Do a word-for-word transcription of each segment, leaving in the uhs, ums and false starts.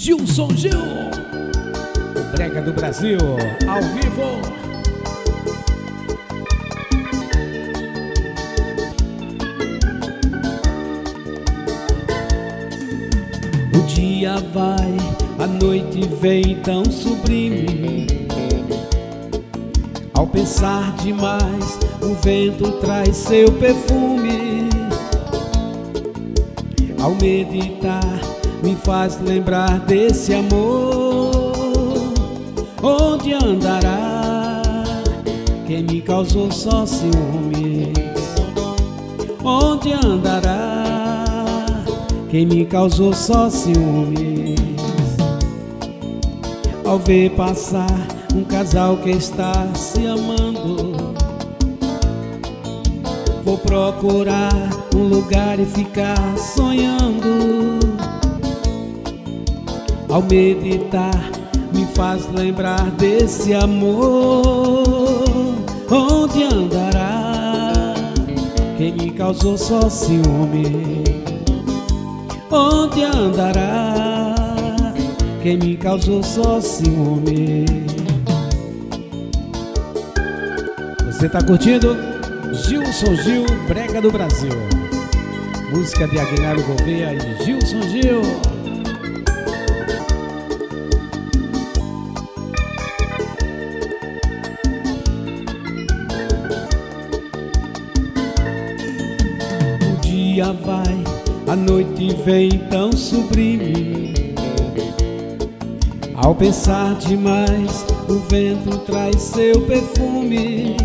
Gilson Gil, o Brega do Brasil, ao vivo. O dia vai, a noite vem tão sublime. Ao pensar demais, o vento traz seu perfume. Ao meditar, me faz lembrar desse amor. Onde andará quem me causou só ciúmes? Onde andará quem me causou só ciúmes? Ao ver passar um casal que está se amando, vou procurar um lugar e ficar sonhando. Ao meditar, me faz lembrar desse amor. Onde andará quem me causou só ciúme? Onde andará quem me causou só ciúme? Você tá curtindo? Gilson Gil, Brega do Brasil. Música de Aguinaldo Gouveia e Gilson Gil. O dia vai, a noite vem tão sublime. Ao pensar demais, o vento traz seu perfume.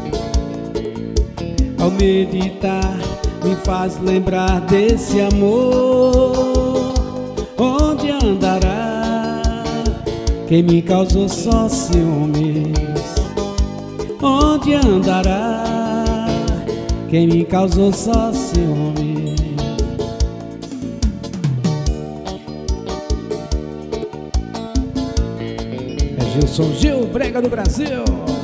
Ao meditar, me faz lembrar desse amor. Onde andará quem me causou só ciúmes? Onde andará quem me causou só ciúmes? É Gilson Gil, Brega do Brasil.